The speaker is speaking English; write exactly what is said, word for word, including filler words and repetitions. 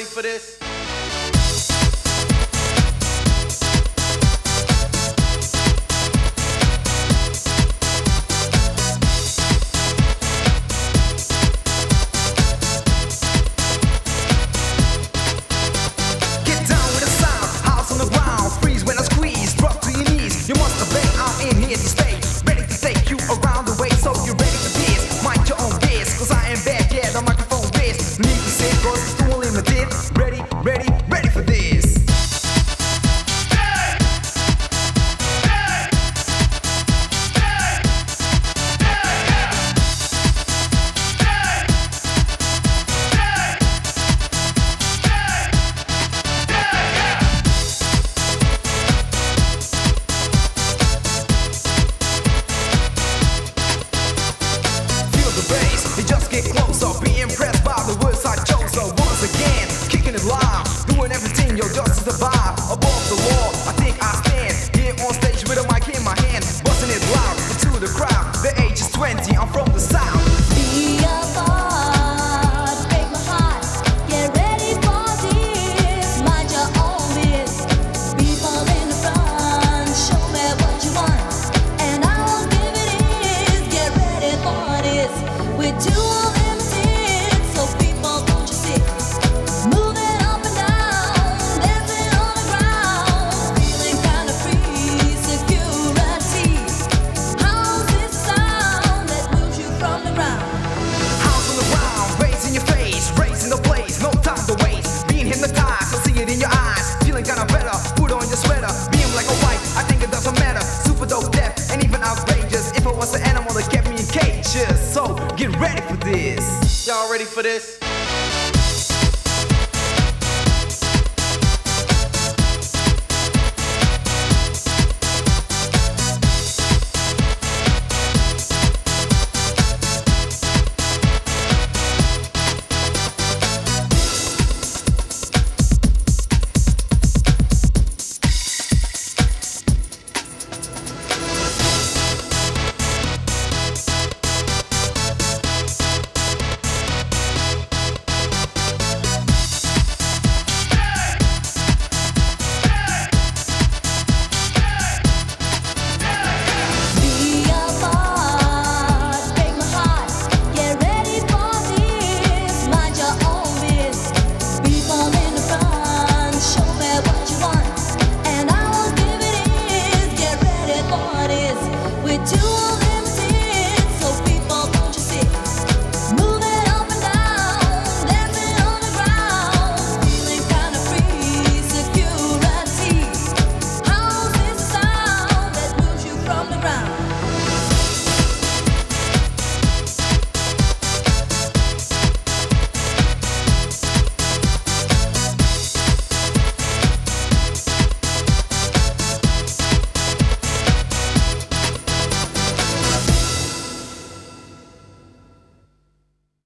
ready for this? Get down with the sound, house on the ground, freeze when I squeeze, drop to your knees. You must obey, I'm in here to stay, ready to take you around the way, so you're ready for this. Mind your own biz, cause I am back, yeah, the microphone biz. Need to say, cause it's too limited. Ready, ready, ready for this. You just get closer, be impressed by the words I chose. So once again, kicking it live, doing everything, yo, just to survive. Above the law, I think I stand here on stage with a mic in my hand, busting it loud into the crowd. The age is twenty, I'm from the south. Be a part, break my heart. Get ready for this. Mind your own biz. People in the front, show me what you want, and I will give it is. Get ready for this. We're too limited, so people don't you see? Moving up and down, dancing on the ground, feeling kind of free, security. How's this sound that moves you from the ground? House on the ground, raising your face, raising the place, no time to waste. Being hypnotized, I see it in your eyes. Feeling kinda better, put on your sweater. Being black or white, I think it doesn't matter. Super dope, deaf, and even outrageous. If it was an animal that kept me in cages, so get ready for this. Y'all ready for this?